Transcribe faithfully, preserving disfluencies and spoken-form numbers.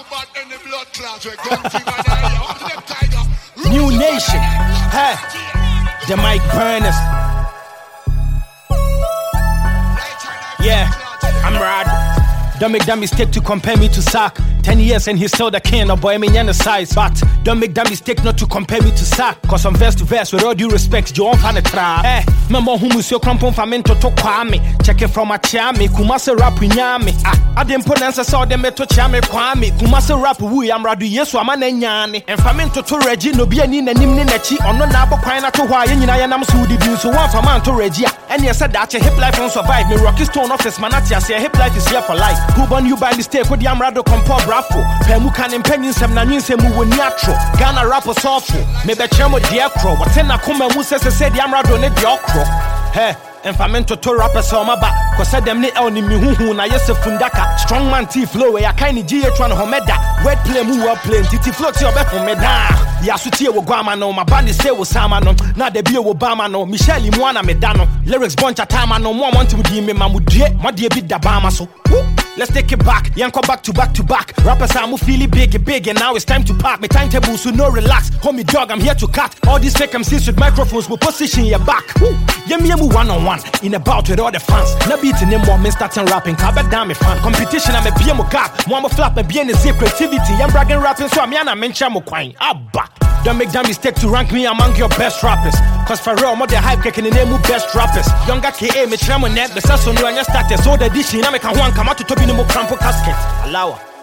New Nation, hey, the Mike Burners. Yeah, I'm Rod. Don't make that mistake to compare me to Sack. Ten years and he's still the king, no boy, me in the size. But don't make that mistake not to compare me to Sack. Cause I'm verse to verse, with all due respect, John Fan a trap. Eh, Mamma who was your crampon for me to kwame. Check it from a chame, Kumasa rap in yame. Ah, I didn't put answer, saw them to chame kwame. Kumasa rap, we am radu, yes, woman and yani. And Faminto to Reggie, no be any name Nechi, or no nabo quina to why, and I am Sudi view, so one for man to Regia. And yes, said that your hip life won't survive me. Rocky Stone office, Manatia, say hip life is here for life. Who born you by mistake with the Amrado Compo Brafo? Pemukan and Penny Sam Nanin Semu Niatro. Ghana rapper softful. Maybe Chemo Diacro. What ten Akuma Musa said the Amrado ne Diocro. Hey, and Famento to rappers on my back. Cause said them ne only me who na yes fundaka. Strong man T flow, a kind of G H one homeda. Wet play mu well play. Titi floats your back from me down. Yasuti wo Guamano, my band is say wo Samano. Now the beer wo Bamano. Michelle Imwana Medano. Lyrics bunch of time I no more want to be me mamudie. My dear bit da Bama so. Let's take it back, Yanko back to back to back. Rappers are feeling big, big, and now it's time to park. My timetable, so no relax. Homie dog, I'm here to cut. All these fake M Cs with microphones will position your back. Yeah, me and one on one, in a bout with all the fans. No beating them more, me starting rapping. Can't bet down me fan. Competition, I'm a P M O gap. One flap, me be in the creativity. I'm bragging rapping, so I'm yana mention mo quine. Abba. Don't make that mistake to rank me among your best rappers. Cause for real, more the hype kicking the name of best rappers. Younger K A, me tramo net, the sasso no and your status. So the dish, I'm a one come out to top in the more crampo casket. Allow